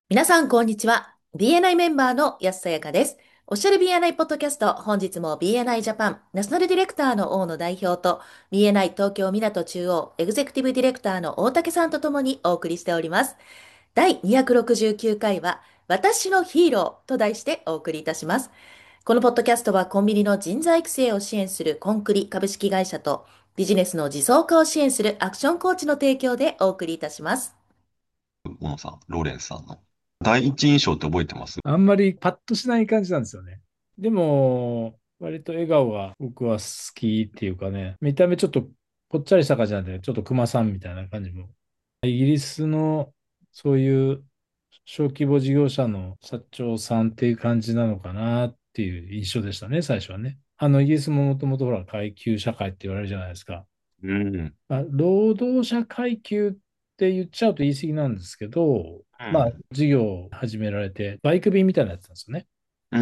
皆さん、こんにちは。BNI メンバーの安さやかです。オフィシャル BNI ポッドキャスト、本日も BNI ジャパン、ナショナルディレクターの大野代表と、BNI 東京港中央、エグゼクティブディレクターの大竹さんと共にお送りしております。第269回は、私のヒーローと題してお送りいたします。このポッドキャストはコンビニの人材育成を支援するコンクリ株式会社と、ビジネスの自走化を支援するアクションコーチの提供でお送りいたします。 小野さん、ローレンスさんの。第一印象って覚えてます？ あんまりパッとしない感じなんですよね。でも、割と笑顔が僕は好きっていうかね、見た目ちょっとぽっちゃりした感じなんで、ちょっとクマさんみたいな感じも。イギリスのそういう小規模事業者の社長さんっていう感じなのかなっていう印象でしたね、最初はね。イギリスももともとほら階級社会って言われるじゃないですか。 うん。うん。 労働者階級って言っちゃうと言い過ぎなんですけど、事業を始められて、バイク便みたいなやつなんですよね。 うん。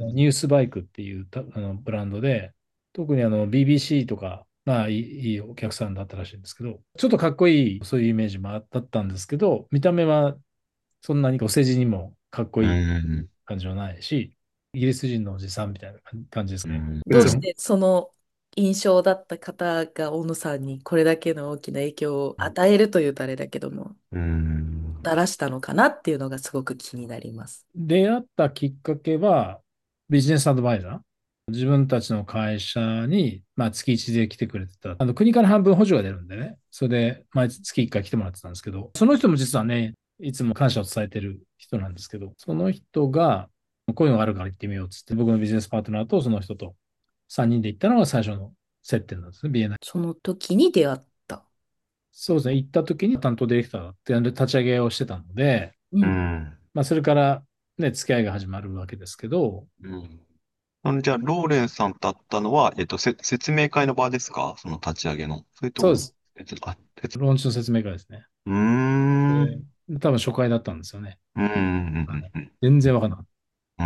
ニュースバイクっていうブランドで、特にBBC とか、いいお客さんだったらしいんですけど、ちょっとかっこいい、そういうイメージもあったんですけど、見た目はそんなにお世辞にもかっこういいん。 感じはないし、イギリス人のおじさんみたいな感じですね。 うん。 どうしてその印象だった方が大野さんにこれだけの大きな影響を与えるというとあれだけども、もうん。 たらしたのかなっていうのがすごく気になります。 出会ったきっかけは、ビジネスアドバイザー。自分たちの会社に、月1で来てくれてた。国から半分補助が出るんでね。それで、毎月1回来てもらってたんですけど、その人も実はね、いつも感謝を伝えてる人なんですけど、その人が、こういうのがあるから行ってみようっつって、僕のビジネスパートナーとその人と3人で行ったのが最初の接点なんですね、BNI。 その時に出会った。 そうですね、行った時に担当ディレクターって立ち上げをしてたので、 うん。 うん。 それからね、付き合いが始まるわけですけど、 うん。じゃあ、ローレンスさんと会ったのは、説明会の場ですか？その立ち上げの。それとも、 そうです。 あ、 ローンチの説明会ですね。 うーん。うん。 多分初回だったんですよね。 うん。 はい。 うん。 全然わかんなかった。 うん。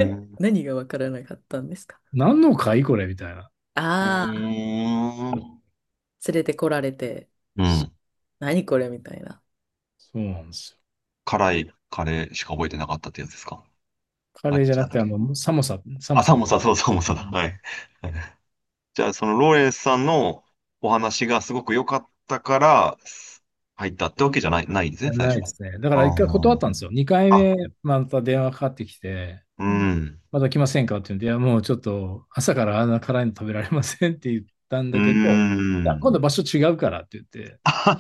うーん。 何がわからなかったんですか？ 何の会これみたいな。 うああーん。 ー、連れてこられて、 うん。 何これみたいな。 そうなんですよ。 辛いカレーしか覚えてなかったってやつですか？ カあ、違レーじゃなくて、 ったっけ？あ、 寒さ。 サモサ、そう、サモサだ。はい。じゃあ、そのローレンスさんのお話がすごく良かったから入ったってわけじゃないですね、最初は。 ないですね。だから一回断ったんですあよ。2回あ。 目、また電話かかってきて、 うん。 まだ来ませんかって言うんで、いや、もうちょっと朝からあんな辛いの食べられませんって言ったんうーだけど、いや、今度ん。 場所違うからって言って、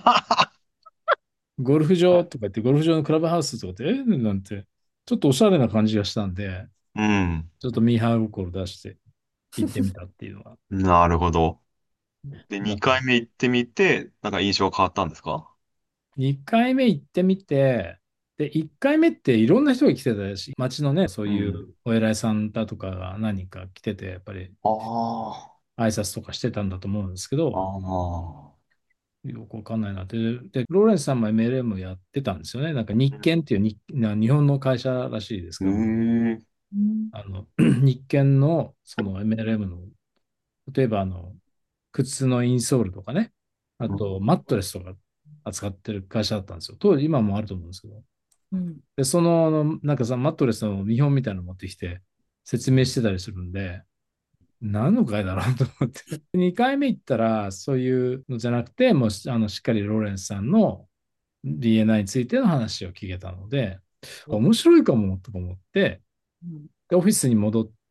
ゴルフ場とか言って、ゴルフ場のクラブハウスとかって、なんて、ちょっとおしゃれな感じがしたんで、 うん。 ちょっとミーハー心出して行ってみたっていうのが、 なるほど。で、2回だったんです。 目行ってみて、なんか印象が変わったんですか？ 2回目行ってみて、で、1回目っていろんな人が来てたし、街のね、そううん。 いうお偉いさんだとかが何人か来てて、やっぱりあ挨拶とかしてたんだと思うんですけあ。 ど、 ああ。 よくわかんないなって。で、ローレンスさんも MLM やってたんですよね。なんか日建っていう日本の会社らしいですうけど、 ん。 うん。 日建のその MLM の、例えば靴のインソールとかね、あうとマットレスとか扱ってる会社だったんですよ。当時、今もあると思うんですけど。 うん。 で、なんかさ、マットレスの見本みたいなの持ってきて説明してたりするんで、何の回だろうと思って。2回目行ったら、そういうのじゃなくて、もうしっかりローレンスさんの BNI についての話を聞けたので、面白いかもとか思って、 うん。 で、オフィスに戻って、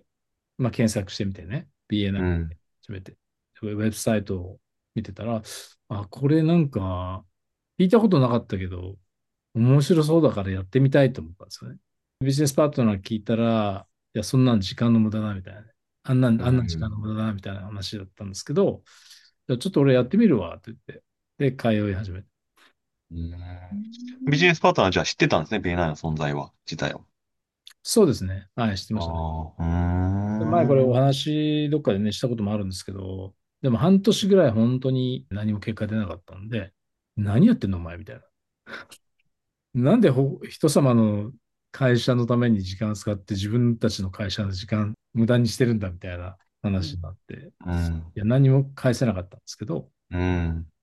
検索してみてね、BNI ん。 初めて、ウェブサイトを見てたら、あ、これなんか、聞いたことなかったけど、面白そうだからやってみたいと思ったんですよね。ビジネスパートナー聞いたら、いや、そんなん時間の無駄だみたいなね。あんなん時間の無駄だみたいな話だったんですけど、じゃあちょっと俺やってみるわって言って、で、通い始めて。 うん。 うビジん。 ネスパートナーじゃあ知ってたんですね、BNI の存在は、自体は。 そうですね。はい、知ってましたね。 ああ、うーで前これおん。 話どっかでね、したこともあるんですけど、でも半年ぐらい本当に何も結果出なかったんで、何やってんのお前みたいな。なんで人様の会社のために時間を使って自分たちの会社の時間無駄にしてるんだみたいなうん。 話になって、 うん。 いや、何も返せなかったんですけど、 うん。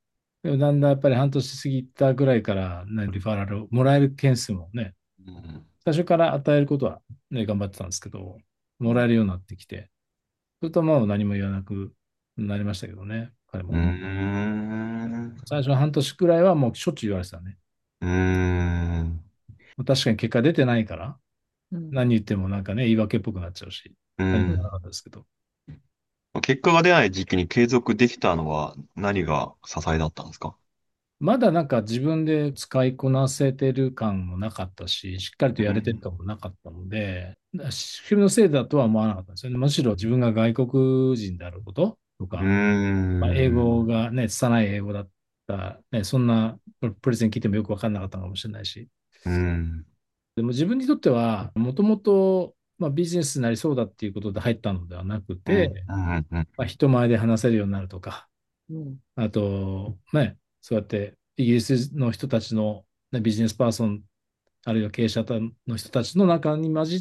でもだんだんやっぱり半年過ぎたぐらいから、ね、リファラルをもらえる件数もね、 うん。 最初から与えることはね、頑張ってたんですけど、もらえるようになってきて、それともう何も言わなくなりましたけどね、彼うーも。 ん。 最初の半年くらいはもうしょっちゅう言われてたね。 うーん。 確かに結果出てないから、 うん。 何言ってもなんかね、言い訳っぽくなっちゃうし、 うん。 何も言わなかったですけど。 結果が出ない時期に継続できたのは何が支えだったんですか？ まだなんか自分で使いこなせてる感もなかったし、しっかりとやれてるうん。 感もなかったので、仕組みのせいだとは思わなかったんですよね。むしろ自分が外国人であることとうーか、まあ、英語ん。 がね、拙い英語だった、ね、そんなプレゼン聞いてもよくわかんなかったかもしれないし。 うん。 でも自分にとっては、もともとまあビジネスになりそうだっていうことで入ったのではなくうん。 て、 うん。うん。 まあ、人前で話せるようになるとか、 うん。 あと、ね、そうやってイギリスの人たちの、ね、ビジネスパーソン、あるいは経営者の人たちの中に混じって、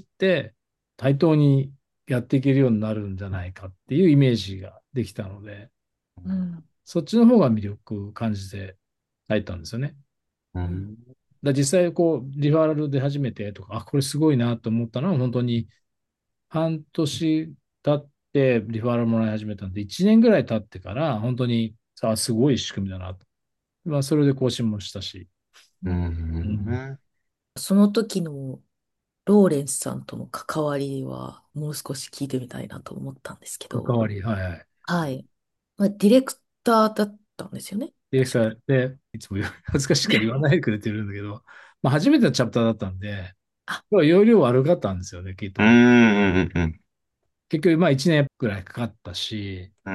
対等にやっていけるようになるんじゃないかっていうイメージができたので、 うん。 そっちの方が魅力を感じて入ったんですよね。 うん。 うん。 実際、こう、リファラルで始めてとか、これすごいなと思ったのは、本当に半年経ってリファラルもらい始めたんで、1年ぐらい経ってから、本当に、すごい仕組みだなと。まあ、それで更新もしたし。 ううん。 ん。 その時のローレンスさんとの関わりはもう少し聞いてみたいなと思ったんですけど、 関わり、はいはい。 はい。まあ、ディレクターだったんですよね。 ディレクタ確か。 ーで、いつも恥ずかしいから言わないでくれてるんだけど、まあ、初めてのチャプターだったんで、 あ、 容量悪かったんですよね、きっうと。 ん。うん。 結局、まあ1年くらいかかったし、 うん。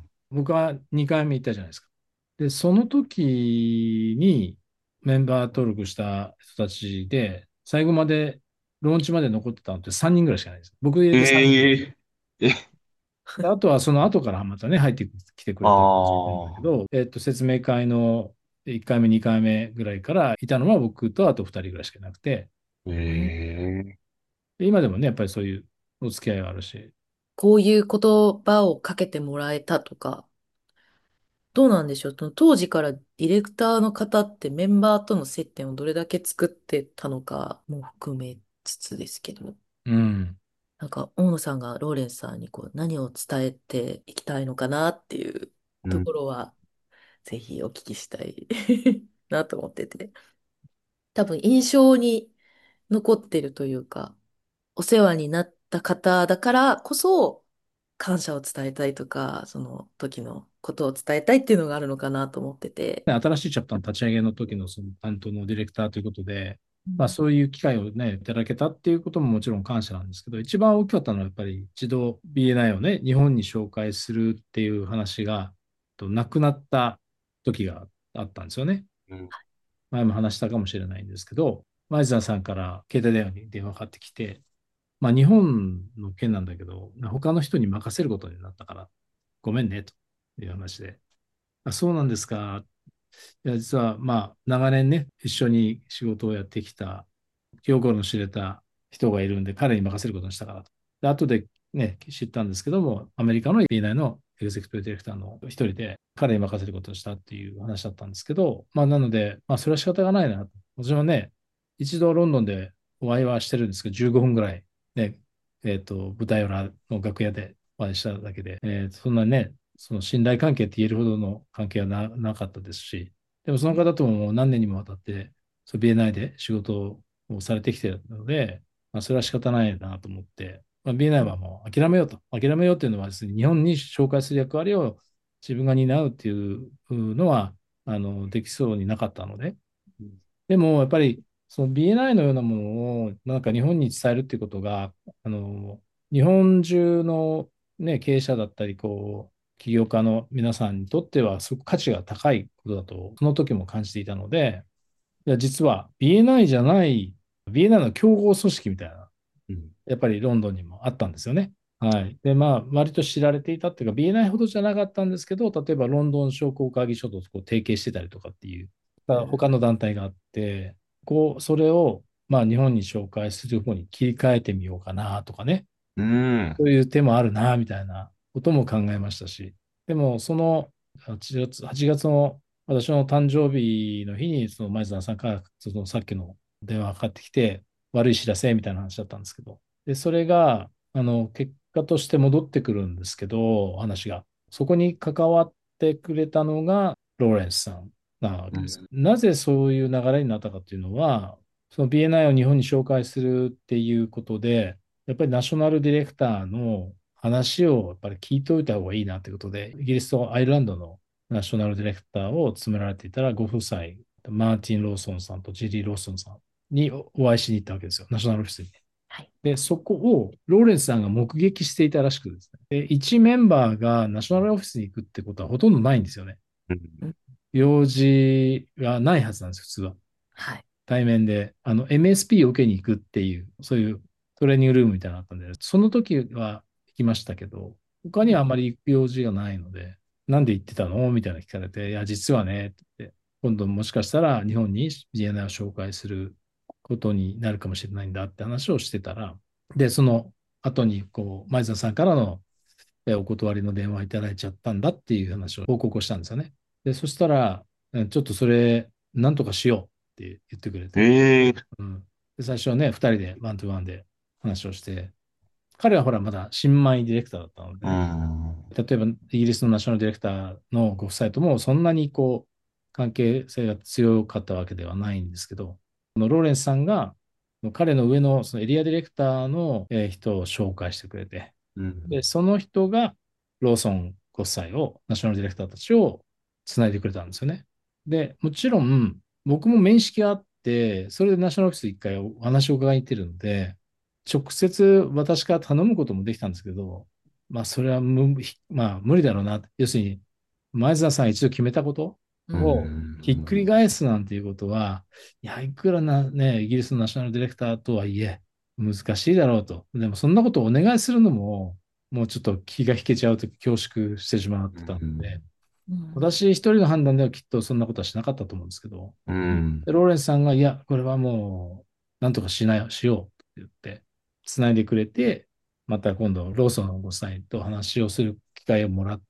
僕は2回目行ったじゃないですか。で、その時にメンバー登録した人たちで、最後まで、ローンチまで残ってたのって3人ぐらいしかないです。僕入れて3人。 えええ、 であとはその後からまたね、入ってきてくれた人たちいるんだけああど、説明会の1回目、2回目ぐらいからいたのは僕とあと2人ぐらいしかいなくて、 ー、 うん。 ええ、 で今でもね、やっぱりそういうお付き合いがあるし、 こういう言葉をかけてもらえたとか、どうなんでしょう。その当時からディレクターの方ってメンバーとの接点をどれだけ作ってたのかも含めつつですけど、 うん。 なんか大野さんがローレンスさんにこう何を伝えていきたいのかなっていうとうん。 ころはぜひお聞きしたいなと思ってて。多分印象に残ってるというか、お世話になった方だからこそ感謝を伝えたいとか、その時のことを伝えたいっていうのがあるのかなと思ってて。 新しいチャプターの立ち上げの時のその担当のディレクターということで、 うん。 まあそういう機会をね、いただけたっていうことももちろん感謝なんですけど、一番大きかったのはやっぱり一度 BNI をね、日本に紹介するっていう話が、なくなった時があったんですよね。 うん。 前も話したかもしれないんですけど、前澤さんから携帯電話に電話かかってきて、まあ日本の件なんだけど、他の人に任せることになったから、ごめんね、という話で。そうなんですか。いや、実は、まあ、長年ね、一緒に仕事をやってきた、気心の知れた人がいるんで、彼に任せることにしたからと。で、後でね、知ったんですけども、アメリカの B 内のエグゼクティブディレクターの一人で、彼に任せることにしたっていう話だったんですけど、まあ、なので、まあ、それは仕方がないなと。私もね、一度ロンドンでお会いはしてるんですけど、15分ぐらい、ね、舞台裏の楽屋でお会いしただけで、そんなね、その信頼関係って言えるほどの関係はなかったですし、でもその方とももう何年にもわたって、BNI で仕事をされてきているので、まあ、それは仕方ないなと思って、まあ、BNI はもう諦めようと。諦めようっていうのはですね、日本に紹介する役割を自分が担うっていうのは、できそうになかったので、でもやっぱりその BNI のようなものをなんか日本に伝えるっていうことが、あの、日本中のね、経営者だったり、こう、起業家の皆さんにとってはすごく価値が高いことだと、その時も感じていたので、いや実は BNI じゃない、BNI の競合組織みたいな、 うん。 やっぱりロンドンにもあったんですよね。はい。で、まあ、割と知られていたっていうか、BNI ほどじゃなかったんですけど、例えばロンドン商工会議所とこう提携してたりとかっていう、他の団体があって、それを、まあ、日本に紹介する方に切り替えてみようかなとかね。 うん。 そういう手もあるな、みたいなことも考えましたし。でも、その8月の私の誕生日の日に、その前澤さんから、そのさっきの電話がかかってきて、悪い知らせみたいな話だったんですけど、で、それが、結果として戻ってくるんですけど、話が。そこに関わってくれたのが、ローレンスさんなわけです。 うん。 なぜそういう流れになったかというのは、その BNI を日本に紹介するっていうことで、やっぱりナショナルディレクターの話をやっぱり聞いておいた方がいいなということで、イギリスとアイルランドのナショナルディレクターを務められていたら、ご夫妻、マーティン・ローソンさんとジェリー・ローソンさんにお会いしに行ったわけですよ、ナショナルオフィスに。 はい。 で、そこをローレンスさんが目撃していたらしくですね。で、一メンバーがナショナルオフィスに行くってことはほとんどないんですよね。 うん。 うん。 用事がないはずなんです、普通は。 はい。 対面で、MSP を受けに行くっていう、そういうトレーニングルームみたいなのがあったんで、その時は行きましたけど、他にはあまり行く用事がないので、なんで行ってたのみたいな聞かれて、いや、実はね、って言って、今度もしかしたら日本に BNI を紹介することになるかもしれないんだって話をしてたら、で、その後に、前澤さんからのお断りの電話いただいちゃったんだっていう話を報告をしたんですよね。で、そしたら、ちょっとそれ、なんとかしようって言ってくれて、 ええ。 うん。で、最初はね、二人でワントゥワンで話をして、彼はほら、まだ新米ディレクターだったのでうね、 ん。 例えばイギリスのナショナルディレクターのご夫妻ともそんなに関係性が強かったわけではないんですけど、このローレンスさんが彼の上のそのエリアディレクターの人を紹介してくれて、 うん。 で、その人がローソンご夫妻を、ナショナルディレクターたちをつないでくれたんですよね。で、もちろん僕も面識があって、それでナショナルオフィス一回お話を伺いに行ってるので、直接私から頼むこともできたんですけど、まあ、それはまあ、無理だろうな。要するに、前澤さんが一度決めたことううん。 をひっくりん。 返すなんていうことは、いや、いくらな、ね、イギリスのナショナルディレクターとはいえ、難しいだろうと。でも、そんなことをお願いするのも、もうちょっと気が引けちゃうと恐縮してしまっうてたので、 ん。 うん。 私一人の判断ではきっとそんなことはしなかったと思うんですけど、 うん。 でローレンスさんが、いや、これはもう、なんとかしようって言って、つないでくれて、また今度、ローソンのご夫妻と話をする機会をもらって、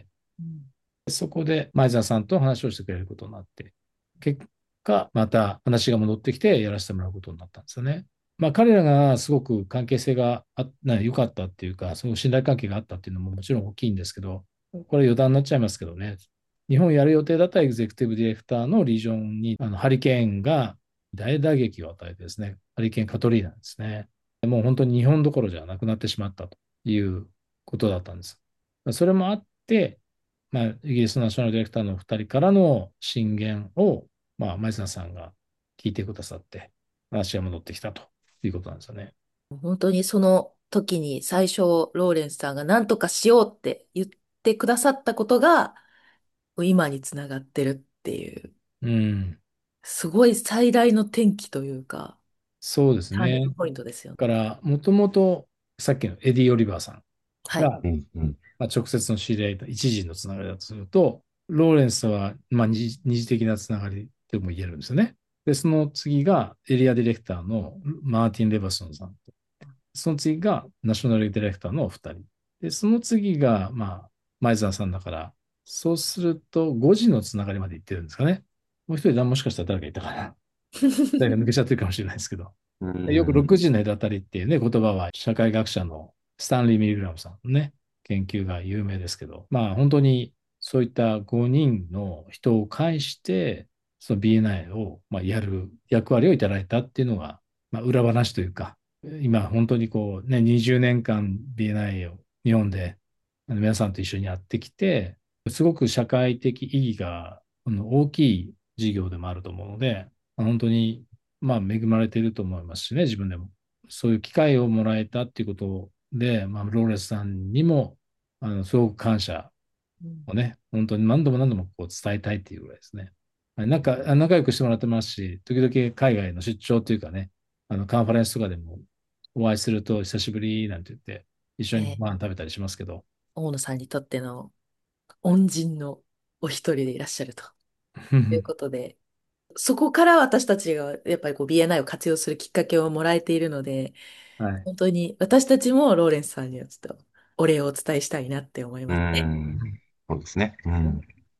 うん。 そこで前澤さんと話をしてくれることになって、結果、また話が戻ってきてやらせてもらうことになったんですよね。まあ、彼らがすごく関係性が良かったっていうか、その信頼関係があったっていうのももちろん大きいんですけど、これ余談になっちゃいますけどね、日本やる予定だったエグゼクティブディレクターのリージョンにハリケーンが大打撃を与えてですね、ハリケーンカトリーナですね。もう本当に日本どころじゃなくなってしまったということだったんです。それもあって、まあ、イギリスのナショナルディレクターの2人からの進言を、まあ、前澤さんが聞いてくださって、話が戻ってきたということなんですよね。 本当にその時に最初、ローレンスさんが何とかしようって言ってくださったことが、今につながってるっていう、 うん。 すごい最大の転機というか、 そうですね。 ターニングポイントですよね。 だから、もともと、さっきのエディ・オリバーさんはい。 が、 うん。うん。 まあ、直接の知り合いと一時のつながりだとすると、ローレンスは、まあ、二次的なつながりとも言えるんですよね。で、その次がエリアディレクターのマーティン・レバソンさん。その次がナショナルディレクターのお二人。で、その次が、まあ、前澤さんだから、そうすると5時のつながりまで行ってるんですかね。もう一人、もしかしたら誰かいたかな。誰か抜けちゃってるかもしれないですけど。 うよく6 ん。 時の隔たりっていうね、言葉は社会学者のスタンリー・ミルグラムさんのね、研究が有名ですけど、まあ本当にそういった5人の人を介して、その BNI を、まあ、やる役割をいただいたっていうのが、まあ、裏話というか、今本当に20年間 BNI を日本で皆さんと一緒にやってきて、すごく社会的意義が大きい事業でもあると思うので、本当にまあ、恵まれていると思いますしね、自分でも。そういう機会をもらえたっていうことで、まあ、ローレスさんにも、すごく感謝うん。 をね、本当に何度も何度も伝えたいっていうぐらいですね。なんか、仲良くしてもらってますし、時々海外の出張というかね、カンファレンスとかでもお会いすると久しぶりなんて言って、一緒にご飯えー食べたりしますけど、 大野さんにとっての恩人のお一人でいらっしゃるということで、そこから私たちがやっぱりBNI を活用するきっかけをもらえているので、 はい。 本当に私たちもローレンスさんにはちょっとお礼をお伝えしたいなって思いうますね。 ん。そうですね。うん。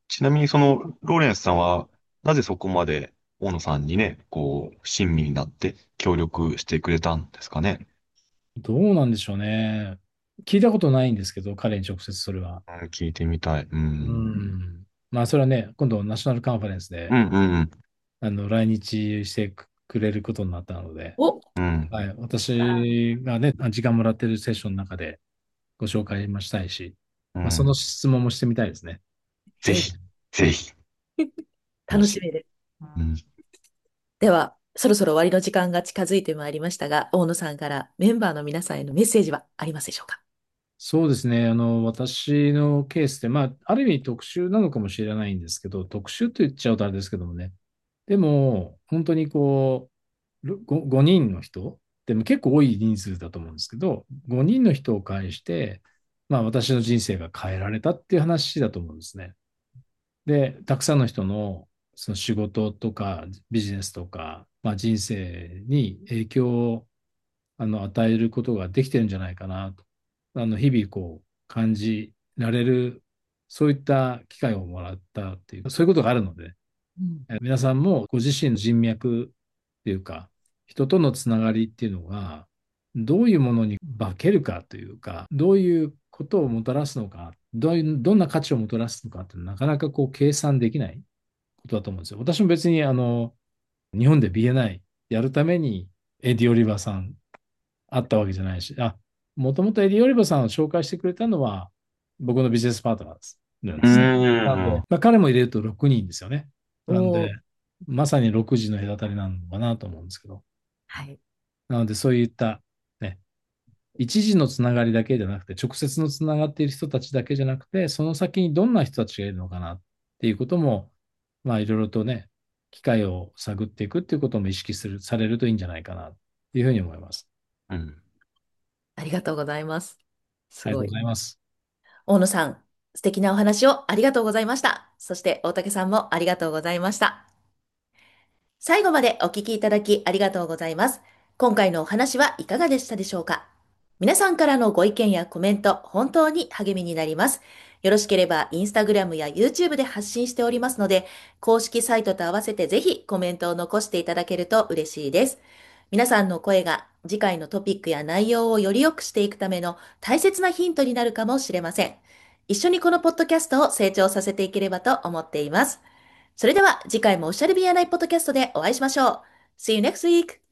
ちなみにその、ローレンスさんは、なぜそこまで大野さんにね、こう、親身になって協力してくれたんですかね。 どうなんでしょうね。聞いたことないんですけど、彼に直接それは。 うん、聞いてみたい。ううん。 ん。まあ、それはね、今度ナショナルカンファレンスで、 うんうん来日してくれることになったので、 お、 うん。うん。 はい、私がね、時間もらってるセッションの中でご紹介もしたいし、まあ、そのうん。 質問もしてみたいですね。 ぜひ、 ぜひ、ぜひ。もし。 楽しみです。 うん。 では、そろそろ終わりの時間が近づいてまいりましたが、大野さんからメンバーの皆さんへのメッセージはありますでしょうか？ そうですね。私のケースで、まあ、ある意味特殊なのかもしれないんですけど、特殊と言っちゃうとあれですけどもね。でも、本当にこう、5人の人、でも結構多い人数だと思うんですけど、5人の人を介して、まあ私の人生が変えられたっていう話だと思うんですね。で、たくさんの人のその仕事とかビジネスとか、まあ人生に影響を与えることができてるんじゃないかなと。日々こう感じられる、そういった機会をもらったっていう、そういうことがあるので、 うん。 皆さんもご自身の人脈っていうか、人とのつながりっていうのが、どういうものに化けるかというか、どういうことをもたらすのか、どんな価値をもたらすのかってなかなかこう計算できないことだと思うんですよ。私も別に日本で BNI やるためにエディ・オリバーさん会ったわけじゃないし、もともとエディ・オリバーさんを紹介してくれたのは僕のビジネスパートナーです。なんうですね。なんで、 ん。 まあ、彼も入れると6人ですよね。なんで、 おー、 まさに6時の隔たりなのかなと思うんですけど。 はい。 なので、そういった、ね、一時のつながりだけじゃなくて、直接のつながっている人たちだけじゃなくて、その先にどんな人たちがいるのかなっていうことも、まあ、いろいろとね、機会を探っていくっていうことも意識されるといいんじゃないかな、というふうに思います。 うん。 ありがとうございます。すありがとうごい。 ございます。 大野さん、素敵なお話をありがとうございました。そして大竹さんもありがとうございました。最後までお聞きいただきありがとうございます。今回のお話はいかがでしたでしょうか？皆さんからのご意見やコメント、本当に励みになります。よろしければ、インスタグラムや YouTube で発信しておりますので、公式サイトと合わせてぜひコメントを残していただけると嬉しいです。皆さんの声が次回のトピックや内容をより良くしていくための大切なヒントになるかもしれません。一緒にこのポッドキャストを成長させていければと思っています。それでは次回もおしゃれビアナイポッドキャストでお会いしましょう。See you next week!